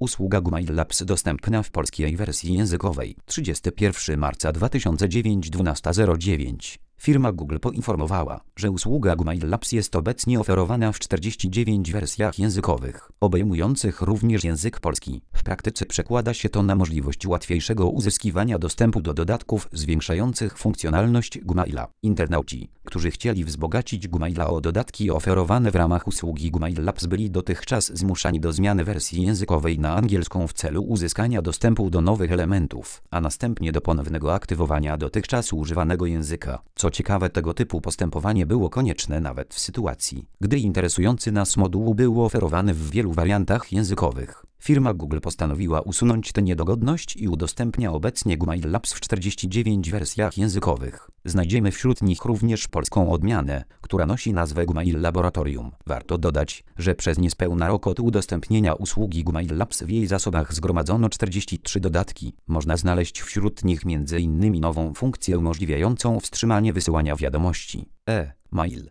Usługa Gmail Labs dostępna w polskiej wersji językowej. 31 marca 2009 12:09. Firma Google poinformowała, że usługa Gmail Labs jest obecnie oferowana w 49 wersjach językowych, obejmujących również język polski. W praktyce przekłada się to na możliwość łatwiejszego uzyskiwania dostępu do dodatków zwiększających funkcjonalność Gmaila. Internauci, którzy chcieli wzbogacić Gmaila o dodatki oferowane w ramach usługi Gmail Labs, byli dotychczas zmuszani do zmiany wersji językowej na angielską w celu uzyskania dostępu do nowych elementów, a następnie do ponownego aktywowania dotychczas używanego języka. Co ciekawe, tego typu postępowanie było konieczne nawet w sytuacji, gdy interesujący nas moduł był oferowany w wielu wariantach językowych. Firma Google postanowiła usunąć tę niedogodność i udostępnia obecnie Gmail Labs w 49 wersjach językowych. Znajdziemy wśród nich również polską odmianę, która nosi nazwę Gmail Laboratorium. Warto dodać, że przez niespełna rok od udostępnienia usługi Gmail Labs w jej zasobach zgromadzono 43 dodatki. Można znaleźć wśród nich m.in. nową funkcję umożliwiającą wstrzymanie wysyłania wiadomości e-mail